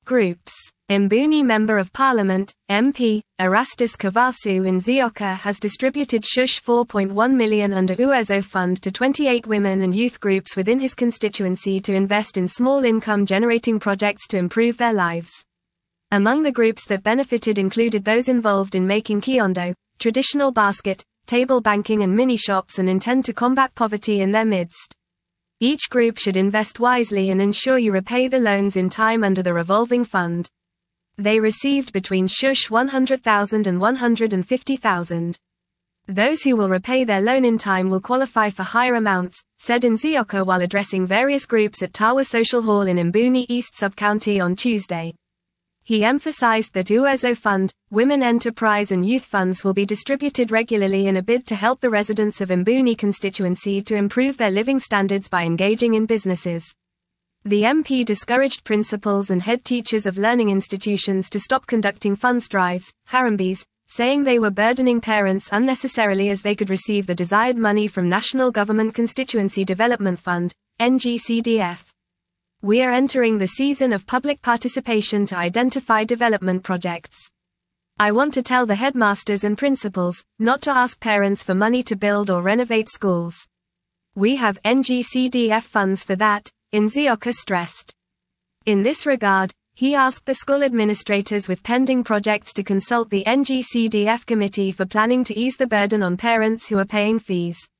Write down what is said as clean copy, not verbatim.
Groups. Mbuni Member of Parliament, MP, Erastus Kavasu Nzioka has distributed Shush 4.1 million under Uwezo Fund to 28 women and youth groups within his constituency to invest in small income generating projects to improve their lives. Among the groups that benefited included those involved in making kiondo, traditional basket, table banking and mini shops, and intend to combat poverty in their midst. Each group should invest wisely and ensure you repay the loans in time under the revolving fund. They received between Shush 100,000 and 150,000. Those who will repay their loan in time will qualify for higher amounts, said Nzioka while addressing various groups at Tawa Social Hall in Mbuni East Sub-County on Tuesday. He emphasized that Uwezo Fund, Women Enterprise and Youth Funds will be distributed regularly in a bid to help the residents of Mbuni constituency to improve their living standards by engaging in businesses. The MP discouraged principals and head teachers of learning institutions to stop conducting funds drives, harambes, saying they were burdening parents unnecessarily as they could receive the desired money from National Government Constituency Development Fund, NGCDF. We are entering the season of public participation to identify development projects. I want to tell the headmasters and principals, not to ask parents for money to build or renovate schools. We have NGCDF funds for that, Nzioka stressed. In this regard, he asked the school administrators with pending projects to consult the NGCDF committee for planning to ease the burden on parents who are paying fees.